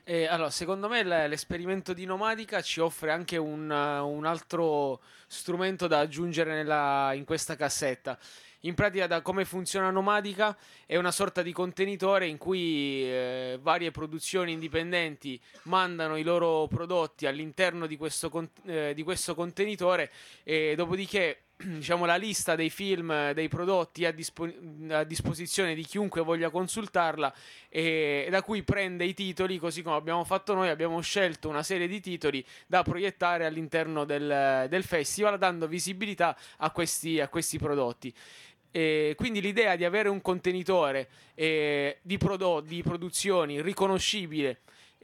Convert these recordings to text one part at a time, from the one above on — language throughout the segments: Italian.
Allora, secondo me l'esperimento di Nomadica ci offre anche un altro strumento da aggiungere in questa cassetta. In pratica, da come funziona Nomadica, è una sorta di contenitore in cui varie produzioni indipendenti mandano i loro prodotti all'interno di questo contenitore e dopodiché diciamo, la lista dei film, dei prodotti a disposizione di chiunque voglia consultarla e da cui prende i titoli, così come abbiamo fatto noi, abbiamo scelto una serie di titoli da proiettare all'interno del festival, dando visibilità a questi prodotti. E quindi l'idea di avere un contenitore di produzioni riconoscibile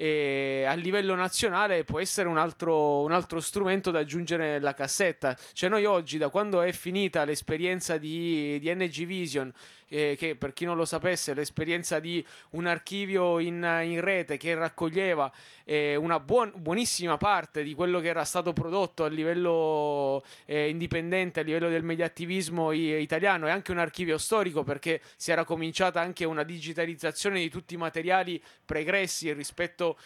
a livello nazionale può essere un altro strumento da aggiungere nella cassetta. Cioè noi oggi, da quando è finita l'esperienza di NG Vision, che per chi non lo sapesse è l'esperienza di un archivio in rete che raccoglieva una buonissima parte di quello che era stato prodotto a livello indipendente, a livello del mediattivismo italiano, e anche un archivio storico, perché si era cominciata anche una digitalizzazione di tutti i materiali pregressi rispetto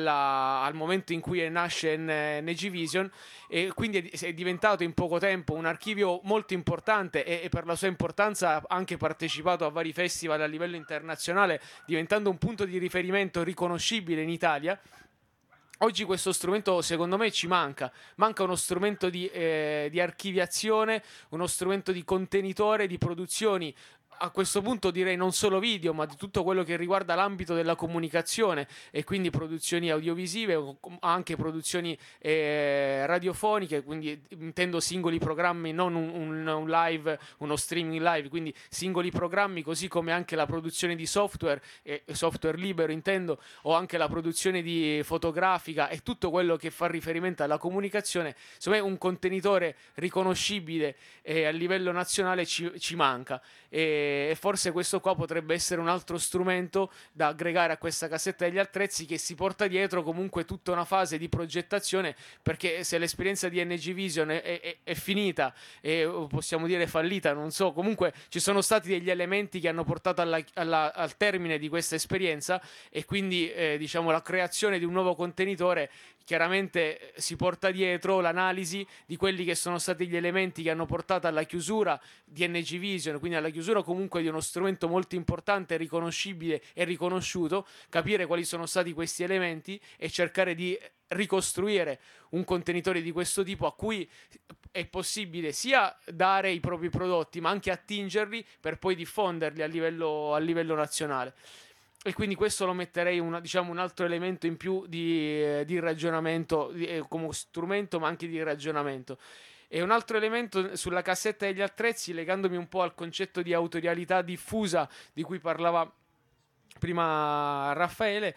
al momento in cui nasce NG Vision, e quindi è diventato in poco tempo un archivio molto importante e per la sua importanza ha anche partecipato a vari festival a livello internazionale, diventando un punto di riferimento riconoscibile in Italia. Oggi questo strumento secondo me ci manca uno strumento di archiviazione, uno strumento di contenitore, di produzioni. A questo punto direi non solo video, ma di tutto quello che riguarda l'ambito della comunicazione e quindi produzioni audiovisive o anche produzioni radiofoniche, quindi intendo singoli programmi, non un live, uno streaming live, quindi singoli programmi, così come anche la produzione di software, software libero intendo, o anche la produzione di fotografica e tutto quello che fa riferimento alla comunicazione. Insomma, un contenitore riconoscibile a livello nazionale ci manca. E forse questo qua potrebbe essere un altro strumento da aggregare a questa cassetta degli attrezzi, che si porta dietro comunque tutta una fase di progettazione, perché se l'esperienza di NG Vision è finita e possiamo dire fallita, non so, comunque ci sono stati degli elementi che hanno portato al termine di questa esperienza, e quindi diciamo la creazione di un nuovo contenitore chiaramente si porta dietro l'analisi di quelli che sono stati gli elementi che hanno portato alla chiusura di NG Vision, quindi alla chiusura comunque di uno strumento molto importante, riconoscibile e riconosciuto, capire quali sono stati questi elementi e cercare di ricostruire un contenitore di questo tipo a cui è possibile sia dare i propri prodotti ma anche attingerli per poi diffonderli a livello nazionale. E quindi questo lo metterei diciamo, un altro elemento in più di ragionamento, come strumento ma anche di ragionamento. E un altro elemento sulla cassetta degli attrezzi, legandomi un po' al concetto di autorialità diffusa di cui parlava prima Raffaele,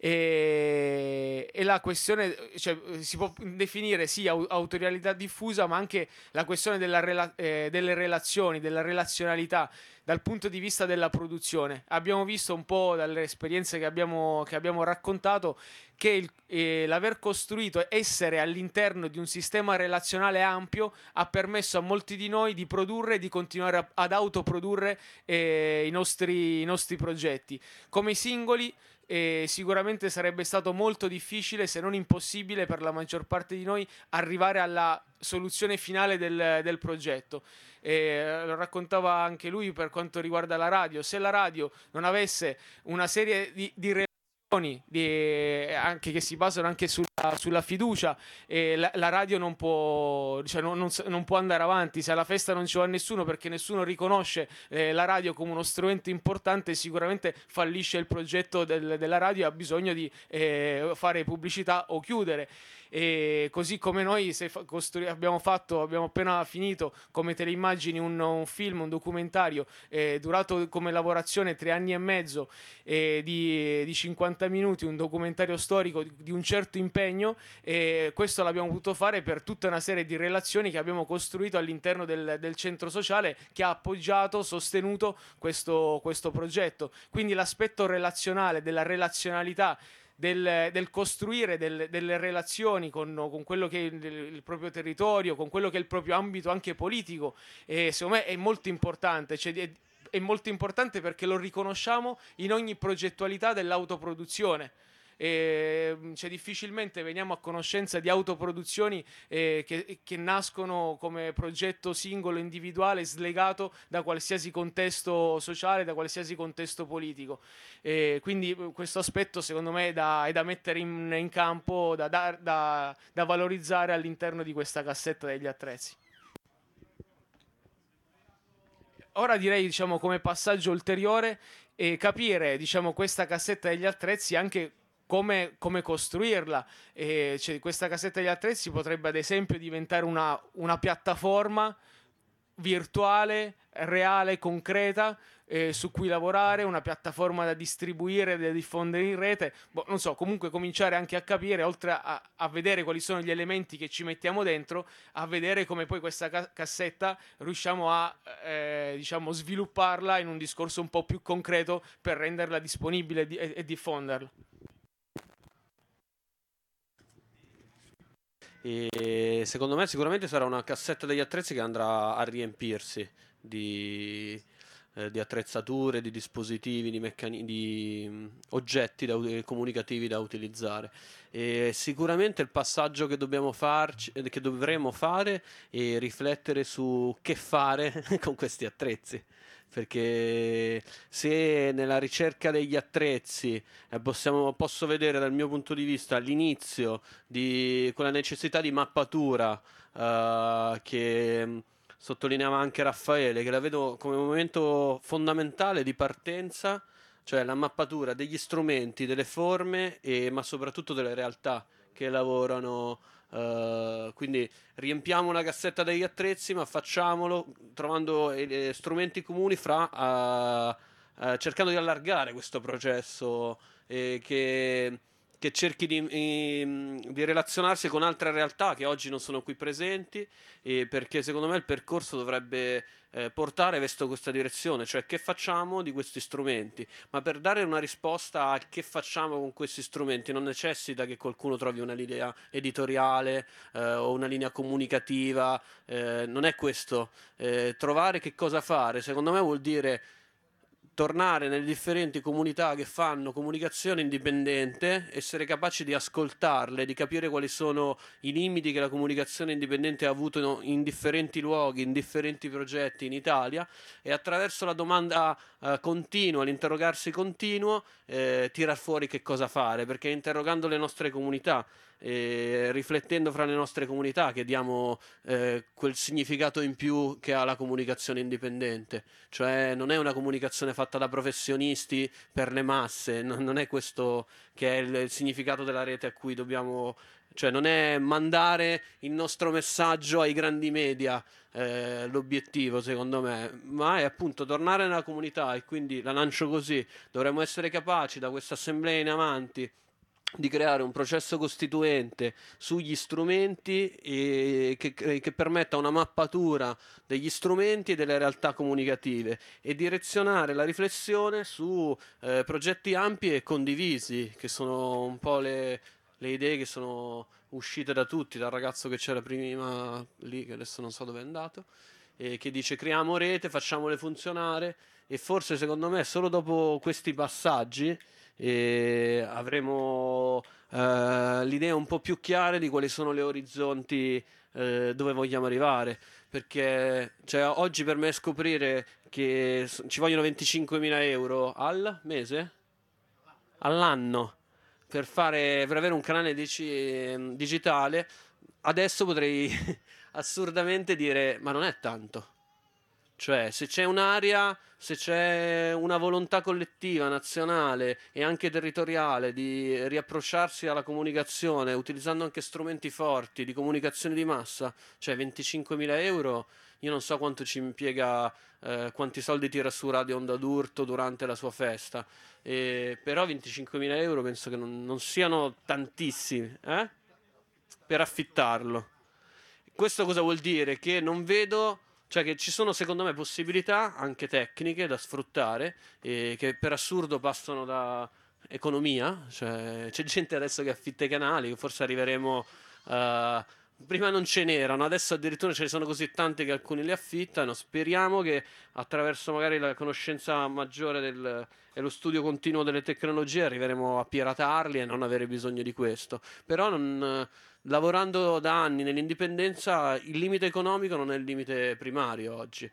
e la questione, cioè, si può definire sì autorialità diffusa, ma anche la questione delle relazioni, della relazionalità dal punto di vista della produzione. Abbiamo visto un po' dalle esperienze che abbiamo raccontato che l'aver costruito, essere all'interno di un sistema relazionale ampio, ha permesso a molti di noi di produrre e di continuare ad autoprodurre i nostri progetti. Come singoli sicuramente sarebbe stato molto difficile, se non impossibile, per la maggior parte di noi arrivare alla soluzione finale del progetto. Lo raccontava anche lui per quanto riguarda la radio. Se la radio non avesse una serie di relazioni anche che si basano anche sulla fiducia, la radio non può, cioè non può andare avanti. Se alla festa non ci va nessuno perché nessuno riconosce la radio come uno strumento importante, sicuramente fallisce il progetto della radio e ha bisogno di fare pubblicità o chiudere. E così come noi abbiamo appena finito come Teleimmagini un film, un documentario durato come lavorazione 3 anni e mezzo, di 50 minuti, un documentario storico di un certo impegno, e questo l'abbiamo potuto fare per tutta una serie di relazioni che abbiamo costruito all'interno del centro sociale, che ha appoggiato, sostenuto questo progetto. Quindi l'aspetto relazionale, della relazionalità, del costruire delle relazioni con quello che è il proprio territorio, con quello che è il proprio ambito anche politico, secondo me è molto importante. Cioè, è molto importante perché lo riconosciamo in ogni progettualità dell'autoproduzione. cioè, difficilmente veniamo a conoscenza di autoproduzioni che nascono come progetto singolo, individuale, slegato da qualsiasi contesto sociale, da qualsiasi contesto politico. Quindi questo aspetto secondo me è da mettere in campo, da valorizzare all'interno di questa cassetta degli attrezzi. Ora direi, diciamo, come passaggio ulteriore, capire, diciamo, questa cassetta degli attrezzi anche come costruirla. Cioè, questa cassetta degli attrezzi potrebbe ad esempio diventare una piattaforma virtuale, reale, concreta, su cui lavorare, una piattaforma da distribuire, da diffondere in rete. Boh, non so, comunque cominciare anche a capire, oltre a vedere quali sono gli elementi che ci mettiamo dentro, a vedere come poi questa cassetta riusciamo a diciamo, svilupparla in un discorso un po' più concreto per renderla disponibile e diffonderla. E secondo me sicuramente sarà una cassetta degli attrezzi che andrà a riempirsi di attrezzature, di dispositivi, di oggetti comunicativi da utilizzare. E sicuramente il passaggio che dobbiamo farci, che dovremo fare è riflettere su che fare con questi attrezzi. Perché se nella ricerca degli attrezzi posso vedere dal mio punto di vista l'inizio di quella necessità di mappatura che sottolineava anche Raffaele, che la vedo come un momento fondamentale di partenza, cioè la mappatura degli strumenti, delle forme, ma soprattutto delle realtà che lavorano. Quindi riempiamo una cassetta degli attrezzi, ma facciamolo trovando strumenti comuni cercando di allargare questo processo che cerchi di relazionarsi con altre realtà che oggi non sono qui presenti, perché secondo me il percorso dovrebbe portare verso questa direzione, cioè che facciamo di questi strumenti, ma per dare una risposta a che facciamo con questi strumenti non necessita che qualcuno trovi una linea editoriale o una linea comunicativa, non è questo. Trovare che cosa fare, secondo me vuol dire tornare nelle differenti comunità che fanno comunicazione indipendente, essere capaci di ascoltarle, di capire quali sono i limiti che la comunicazione indipendente ha avuto in differenti luoghi, in differenti progetti in Italia, e attraverso la domanda continua, l'interrogarsi continuo, tirar fuori che cosa fare, perché interrogando le nostre comunità, riflettendo fra le nostre comunità, che diamo quel significato in più che ha la comunicazione indipendente, cioè non è una comunicazione fatta da professionisti per le masse, non è questo che è il significato della rete a cui dobbiamo, cioè non è mandare il nostro messaggio ai grandi media, l'obiettivo secondo me, ma è appunto tornare nella comunità, e quindi la lancio così: dovremmo essere capaci da questa assemblea in avanti di creare un processo costituente sugli strumenti che permetta una mappatura degli strumenti e delle realtà comunicative, e direzionare la riflessione su progetti ampi e condivisi, che sono un po' le idee che sono uscite da tutti, dal ragazzo che c'era prima lì, che adesso non so dove è andato, e che dice creiamo rete, facciamole funzionare. E forse secondo me solo dopo questi passaggi avremo l'idea un po' più chiara di quali sono gli orizzonti, dove vogliamo arrivare. Perché cioè, oggi per me scoprire che ci vogliono 25.000 euro al mese, all'anno, per avere un canale digitale, adesso potrei assurdamente dire ma non è tanto. Cioè, se c'è un'area, se c'è una volontà collettiva, nazionale e anche territoriale di riapprocciarsi alla comunicazione utilizzando anche strumenti forti di comunicazione di massa, cioè 25.000 euro, io non so quanto ci impiega, quanti soldi tira su Radio Onda d'Urto durante la sua festa, però 25.000 euro penso che non siano tantissimi, per affittarlo. Questo cosa vuol dire? Che non vedo, cioè che ci sono secondo me possibilità anche tecniche da sfruttare, che per assurdo passano da economia, cioè c'è gente adesso che affitta i canali, forse arriveremo Prima non ce n'erano, adesso addirittura ce ne sono così tanti che alcuni li affittano. Speriamo che attraverso magari la conoscenza maggiore e lo studio continuo delle tecnologie arriveremo a piratarli e non avere bisogno di questo. Però lavorando da anni nell'indipendenza, il limite economico non è il limite primario oggi.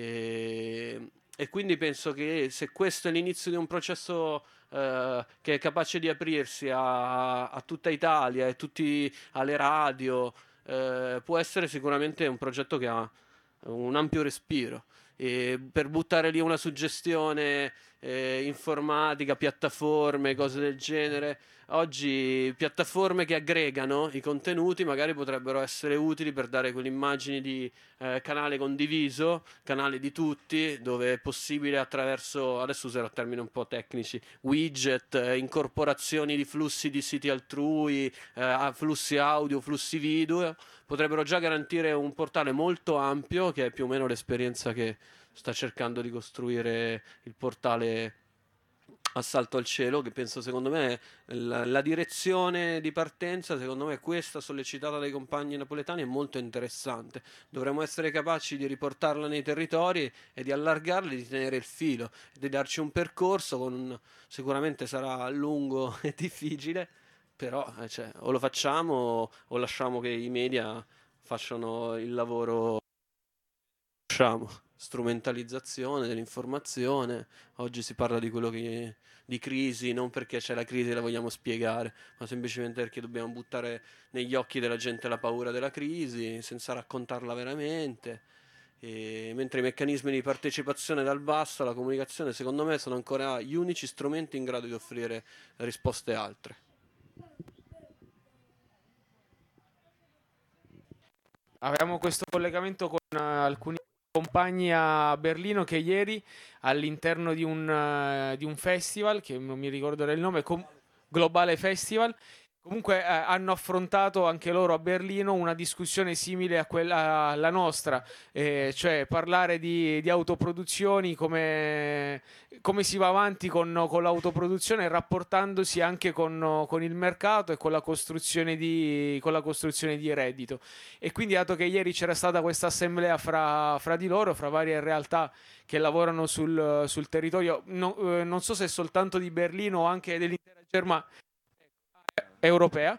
E quindi penso che se questo è l'inizio di un processo che è capace di aprirsi a tutta Italia e tutti alle radio, può essere sicuramente un progetto che ha un ampio respiro. E per buttare lì una suggestione informatica, piattaforme, cose del genere, oggi piattaforme che aggregano i contenuti magari potrebbero essere utili per dare quell'immagine di canale condiviso, canale di tutti, dove è possibile attraverso, adesso userò termini un po' tecnici, widget, incorporazioni di flussi di siti altrui, flussi audio, flussi video, potrebbero già garantire un portale molto ampio, che è più o meno l'esperienza che sta cercando di costruire il portale Assalto al cielo, che penso secondo me la direzione di partenza, secondo me questa sollecitata dai compagni napoletani è molto interessante. Dovremmo essere capaci di riportarla nei territori e di allargarli, di tenere il filo, di darci un percorso sicuramente sarà lungo e difficile, però cioè, o lo facciamo o lasciamo che i media facciano il lavoro. Facciamo strumentalizzazione dell'informazione. Oggi si parla di di crisi, non perché c'è la crisi e la vogliamo spiegare, ma semplicemente perché dobbiamo buttare negli occhi della gente la paura della crisi, senza raccontarla veramente. Mentre i meccanismi di partecipazione dal basso alla comunicazione, secondo me, sono ancora gli unici strumenti in grado di offrire risposte altre. Avevamo questo collegamento con alcuni compagni a Berlino che ieri all'interno di un festival, che non mi ricordo il nome, Globale Festival, comunque hanno affrontato anche loro a Berlino una discussione simile a quella alla nostra, cioè parlare di autoproduzioni, come si va avanti con l'autoproduzione, rapportandosi anche con il mercato e con la costruzione di reddito. E quindi, dato che ieri c'era stata questa assemblea fra di loro, fra varie realtà che lavorano sul territorio, non so se soltanto di Berlino o anche dell'intera Germania europea.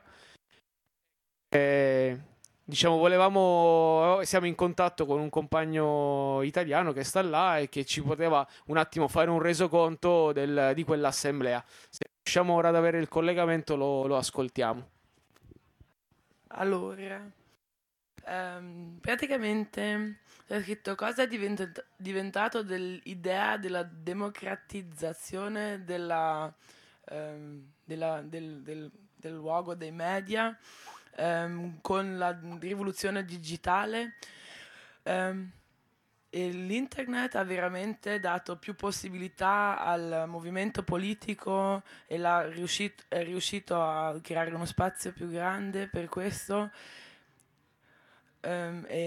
Eh, diciamo, siamo in contatto con un compagno italiano che sta là e che ci poteva un attimo fare un resoconto di quell'assemblea. Se riusciamo ora ad avere il collegamento, lo ascoltiamo. Allora, praticamente c'è scritto cosa è diventato dell'idea della democratizzazione del luogo dei media con la rivoluzione digitale. E l'internet ha veramente dato più possibilità al movimento politico e è riuscito a creare uno spazio più grande per questo. E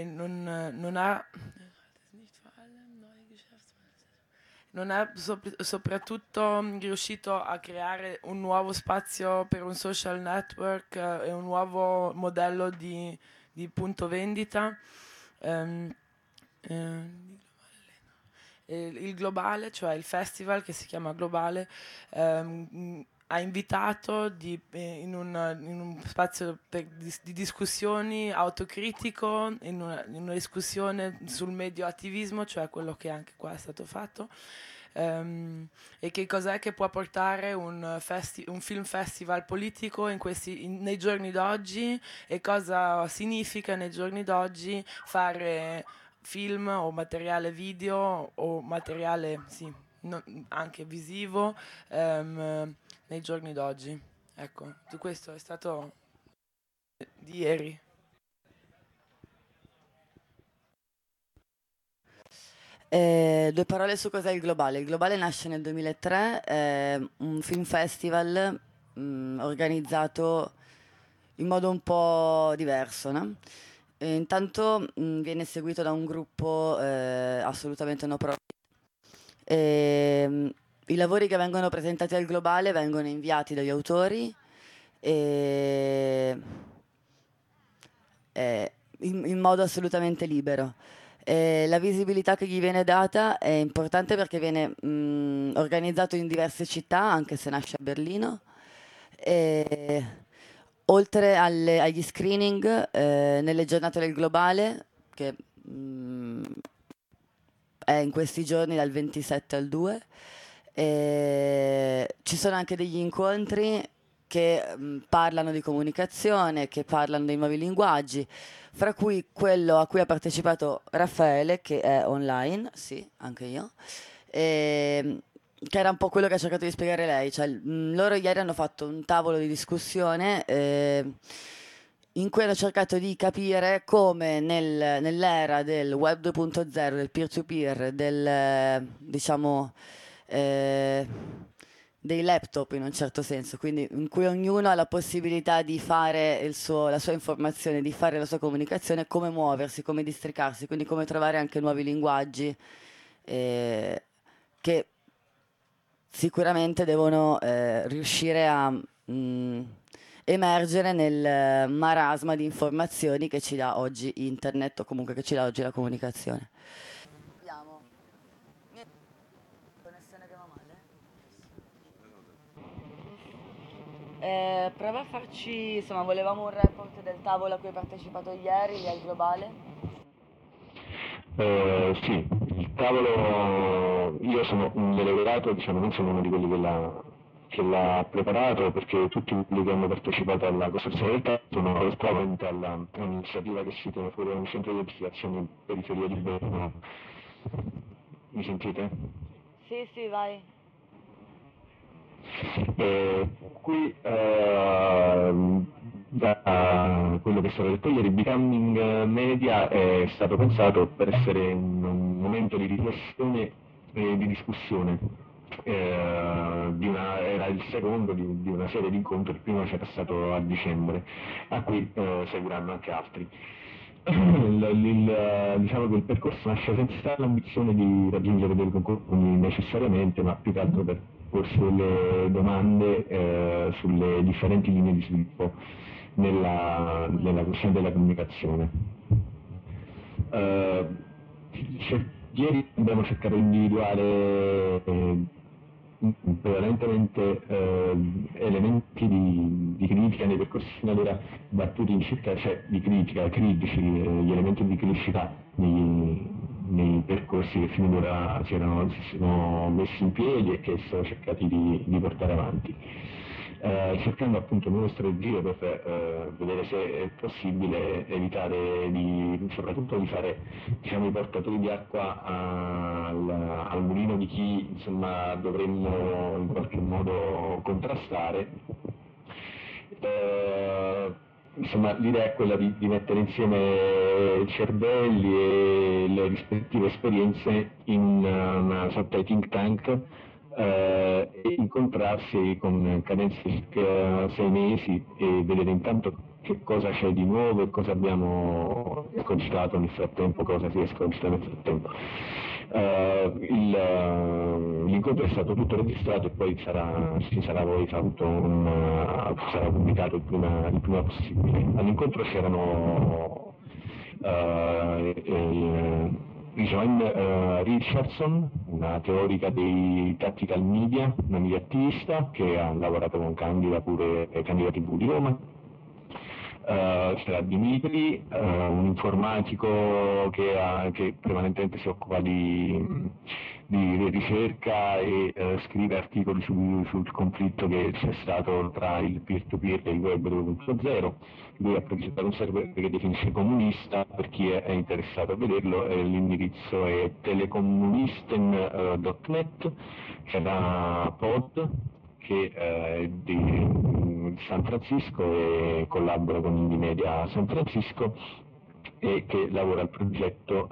non è soprattutto riuscito a creare un nuovo spazio per un social network e un nuovo modello di punto vendita. Ehm, il globale, cioè il festival che si chiama Globale, ha invitato in un spazio di discussioni autocritico, in una discussione sul medio attivismo, cioè quello che anche qua è stato fatto. E che cos'è che può portare un film festival politico nei giorni d'oggi, e cosa significa nei giorni d'oggi fare film o materiale video o materiale anche visivo nei giorni d'oggi. Ecco, questo è stato di ieri. Due parole su cos'è il Globale. Il Globale nasce nel 2003, è un film festival organizzato in modo un po' diverso, no? Intanto viene seguito da un gruppo assolutamente no profit. I lavori che vengono presentati al Globale vengono inviati dagli autori e in modo assolutamente libero. La visibilità che gli viene data è importante perché viene organizzato in diverse città, anche se nasce a Berlino. E, oltre agli screening, nelle giornate del globale, che è in questi giorni dal 27 al 2, ci sono anche degli incontri che parlano di comunicazione, che parlano dei nuovi linguaggi, fra cui quello a cui ha partecipato Raffaele, che è online, sì, anche io, che era un po' quello che ha cercato di spiegare lei. Cioè, loro ieri hanno fatto un tavolo di discussione in cui hanno cercato di capire come nell'era del web 2.0, del peer-to-peer, diciamo, dei laptop in un certo senso, quindi in cui ognuno ha la possibilità di fare la sua informazione, di fare la sua comunicazione, come muoversi, come districarsi, quindi come trovare anche nuovi linguaggi che sicuramente devono riuscire a emergere nel marasma di informazioni che ci dà oggi internet, o comunque che ci dà oggi la comunicazione. Abbiamo connessione che va male? Prova a farci, insomma, volevamo un report del tavolo a cui hai partecipato ieri, lì al globale. Sì, il tavolo, io sono un delegato, diciamo, non sono uno di quelli che l'ha preparato, perché tutti quelli che hanno partecipato alla costruzione del tavolo sono esclusivamente all'iniziativa che si tiene fuori da un centro di investigazione in periferia di Bergamo. Mi sentite? Sì, vai. Qui da quello che è stato detto ieri, Becoming Media è stato pensato per essere un momento di riflessione e di discussione. Era il secondo di una serie di incontri, il primo c'era stato a dicembre, a cui seguiranno anche altri. Diciamo che il percorso nasce senza l'ambizione di raggiungere dei conclusioni necessariamente, ma più che altro per porsi delle domande sulle differenti linee di sviluppo nella questione della comunicazione. Ieri abbiamo cercato di individuare prevalentemente elementi di critica nei percorsi finora battuti in città, cioè di critica, critici, gli elementi di criticità nei percorsi che finora si sono messi in piedi e che sono cercati di portare avanti. Cercando appunto nuove strategie per vedere se è possibile evitare soprattutto di fare, diciamo, i portatori di acqua al mulino di chi, insomma, dovremmo in qualche modo contrastare. Insomma, l'idea è quella di mettere insieme cervelli e le rispettive esperienze in una sorta di think tank e incontrarsi con cadenze di circa 6 mesi e vedere intanto che cosa c'è di nuovo e cosa abbiamo scogitato nel frattempo, cosa si è scogitato nel frattempo. L'incontro è stato tutto registrato e poi sarà pubblicato il prima possibile. All'incontro c'erano Joanne Richardson, una teorica dei tactical media, una media attivista che ha lavorato con Candida Candida TV di Roma. C'era Dimitri, un informatico che prevalentemente si occupa di ricerca e scrive articoli sul conflitto che c'è stato tra il peer-to-peer e il web 2.0. Lui ha progettato un server che definisce comunista, per chi è interessato a vederlo, l'indirizzo è telecomunisten.net. C'era Pod, che è di San Francisco e collabora con Indymedia San Francisco e che lavora al progetto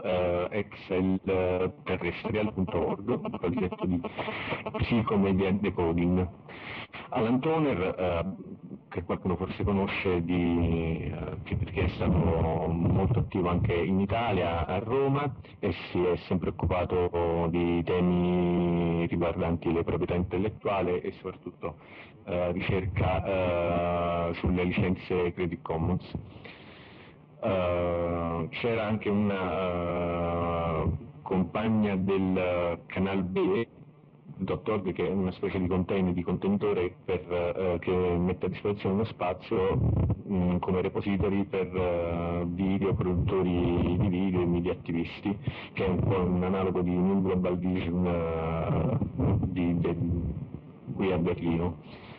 excelterrestrial.org, un progetto di psicomedia decoding. Alan Toner, che qualcuno forse conosce perché è stato molto attivo anche in Italia, a Roma, e si è sempre occupato di temi riguardanti le proprietà intellettuali e soprattutto ricerca sulle licenze Creative Commons. C'era anche una compagna del Canal B, .org, che è una specie di container, di contenitore che mette a disposizione uno spazio come repository per video, produttori di video e media attivisti, che è un po' un analogo di New Global Vision qui a Berlino.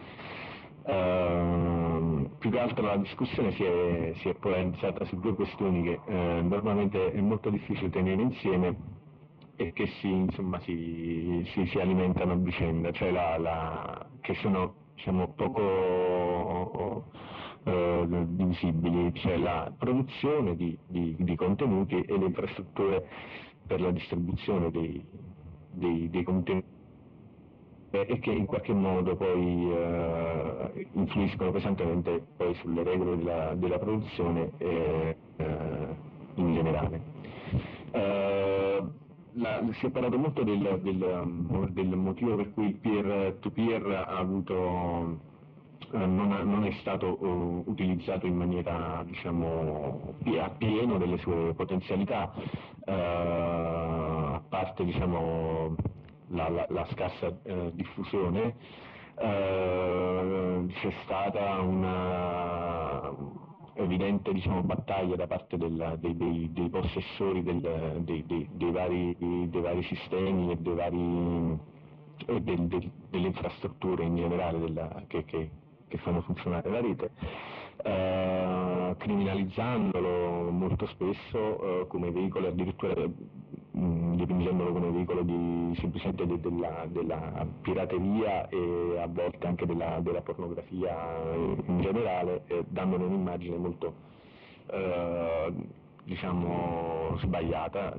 Più che altro la discussione si è polarizzata su due questioni che normalmente è molto difficile tenere insieme e che si alimentano a vicenda, cioè che sono, diciamo, poco divisibili, cioè la produzione di contenuti e le infrastrutture per la distribuzione dei contenuti, e che in qualche modo poi influiscono pesantemente poi sulle regole della produzione in generale. Si è parlato molto del motivo per cui il peer-to-peer non è stato utilizzato in maniera, diciamo, appieno delle sue potenzialità, a parte, diciamo, la scarsa diffusione. C'è stata una evidente, diciamo, battaglia da parte dei possessori dei vari sistemi e delle infrastrutture in generale che fanno funzionare la rete, criminalizzandolo molto spesso come veicolo, addirittura dipingendolo come veicolo semplicemente della pirateria e a volte anche della pornografia in generale, dandone un'immagine molto diciamo sbagliata.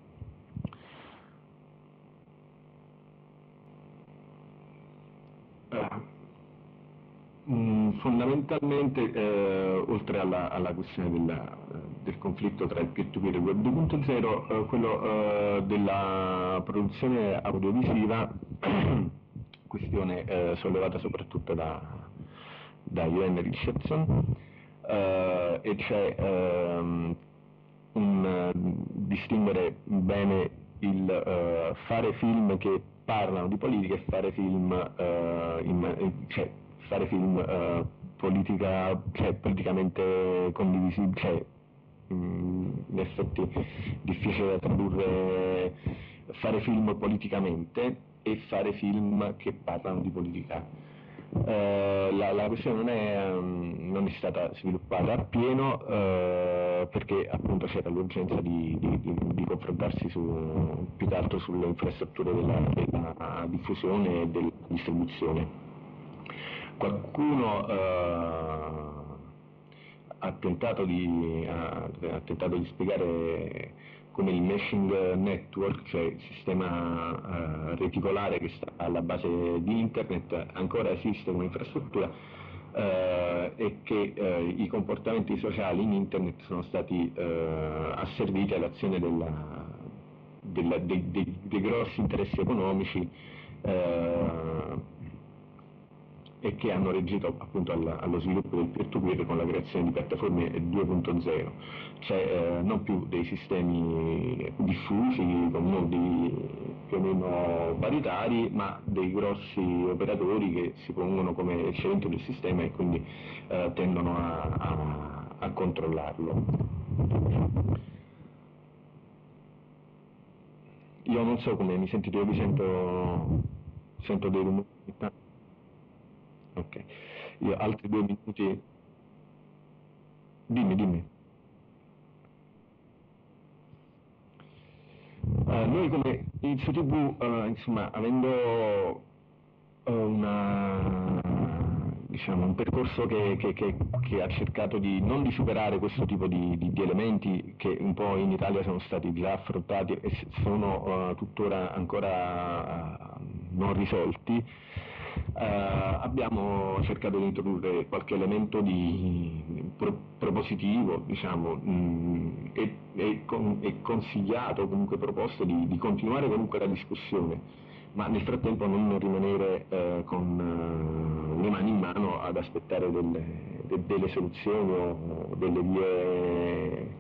Fondamentalmente, oltre alla questione del conflitto tra il peer-to-peer e il web 2.0, quello della produzione audiovisiva, questione sollevata soprattutto da Johan Richardson, e cioè distinguere bene il fare film che parlano di politica e fare film politicamente condivisibile, cioè in effetti difficile da tradurre, fare film politicamente e fare film che parlano di politica. La questione non è stata sviluppata appieno perché appunto c'era l'urgenza di confrontarsi più che altro sulle infrastrutture della diffusione e della distribuzione. Qualcuno ha tentato di spiegare come il meshing network, cioè il sistema reticolare che sta alla base di internet, ancora esiste come infrastruttura e che i comportamenti sociali in internet sono stati asserviti all'azione dei grossi interessi economici e che hanno reagito appunto allo sviluppo del peer-to-peer con la creazione di piattaforme 2.0, cioè non più dei sistemi diffusi con nodi più o meno paritari, ma dei grossi operatori che si pongono come il centro del sistema e quindi tendono a controllarlo. Io non so come mi sentite, io vi sento dei rumori. Ok, io altri 2 minuti. Dimmi. Noi come Inizio TV, insomma, avendo un percorso che ha cercato non di superare questo tipo di elementi che un po' in Italia sono stati già affrontati e sono tuttora ancora non risolti, abbiamo cercato di introdurre qualche elemento propositivo, diciamo, e consigliato, comunque proposto di continuare comunque la discussione, ma nel frattempo non rimanere con le mani in mano ad aspettare delle soluzioni o delle vie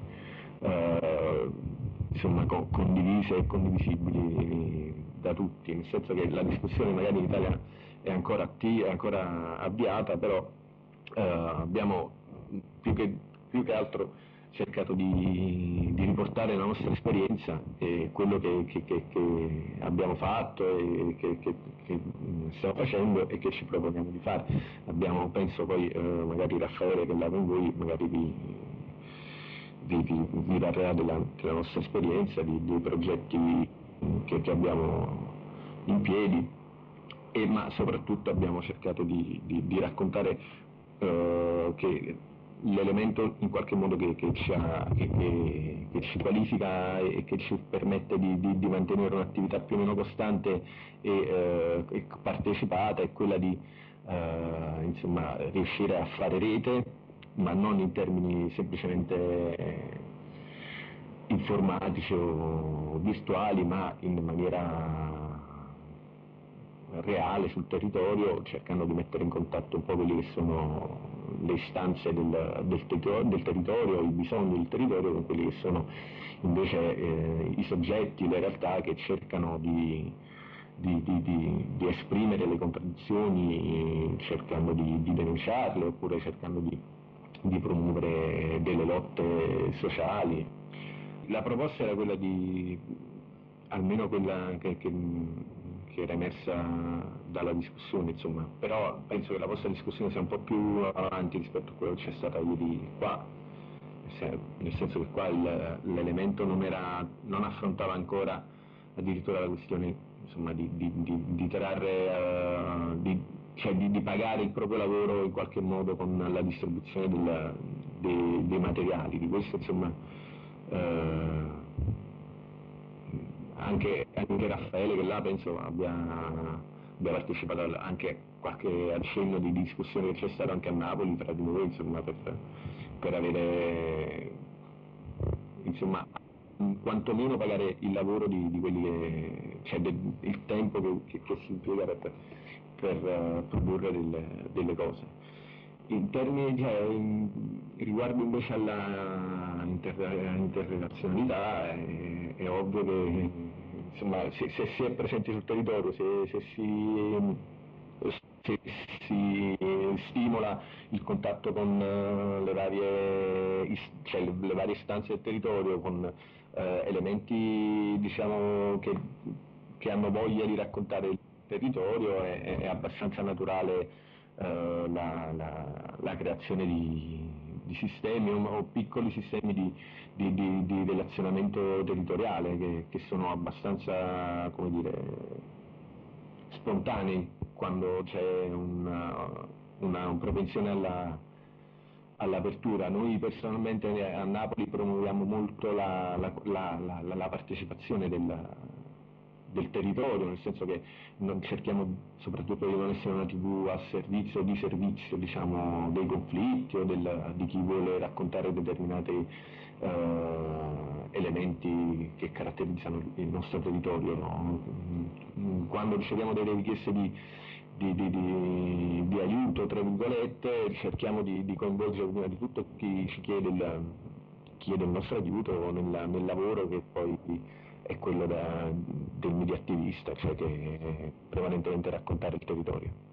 insomma condivise e condivisibili da tutti, nel senso che la discussione magari in Italia è ancora avviata, però abbiamo più che altro cercato di riportare la nostra esperienza e quello che abbiamo fatto e che stiamo facendo e che ci proponiamo di fare. Abbiamo, penso poi magari Raffaele che là con voi magari vi parlerà della nostra esperienza, dei progetti che abbiamo in piedi, ma soprattutto abbiamo cercato di raccontare che l'elemento in qualche modo che ci qualifica e che ci permette di mantenere un'attività più o meno costante e partecipata è quella di insomma, riuscire a fare rete, ma non in termini semplicemente informatici o virtuali, ma in maniera reale sul territorio, cercando di mettere in contatto un po' quelle che sono le istanze del territorio, i bisogni del territorio con quelli che sono invece i soggetti, le realtà che cercano di esprimere le contraddizioni cercando di denunciarle oppure cercando di promuovere delle lotte sociali. La proposta era quella almeno quella che era emersa dalla discussione, insomma, però penso che la vostra discussione sia un po' più avanti rispetto a quello che c'è stata ieri qua, nel senso che qua l'elemento non affrontava ancora addirittura la questione, insomma, di trarre, cioè di pagare il proprio lavoro in qualche modo con la distribuzione dei materiali. Di questo, insomma, anche Raffaele che là penso abbia partecipato anche a qualche accenno di discussione che c'è stato anche a Napoli tra di noi, insomma, per avere, insomma, quantomeno pagare il lavoro di quelli cioè il tempo che si impiega per produrre delle cose. In termini, riguardo invece alla interrelazionalità, è ovvio che, insomma, se si è presenti sul territorio, se si stimola il contatto con le varie istanze del territorio, con elementi, diciamo, che hanno voglia di raccontare il territorio, è abbastanza naturale la creazione di sistemi o piccoli sistemi di relazionamento territoriale che sono abbastanza, come dire, spontanei quando c'è una propensione all'apertura. Noi personalmente a Napoli promuoviamo molto la partecipazione del territorio, nel senso che non cerchiamo soprattutto di non essere una TV a servizio di servizio, diciamo, dei conflitti o di chi vuole raccontare determinati elementi che caratterizzano il nostro territorio, no? Quando riceviamo delle richieste di aiuto, tra virgolette, cerchiamo di coinvolgere prima di tutto chi ci chiede il nostro aiuto nel lavoro che poi è quello del media attivista, cioè che prevalentemente raccontare il territorio.